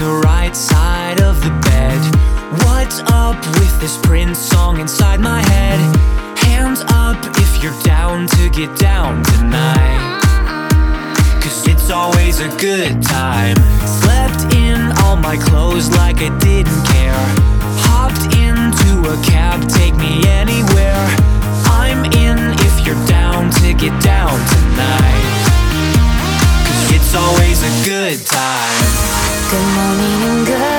the right side of the bed. What's up with this Prince song inside my head? Hands up if you're down to get down tonight, 'cause it's always a good time. Slept in all my clothes like I didn't care. Hopped into a cab, take me anywhere. I'm in if you're down to get down tonight, 'cause it's always a good time. Good morning and good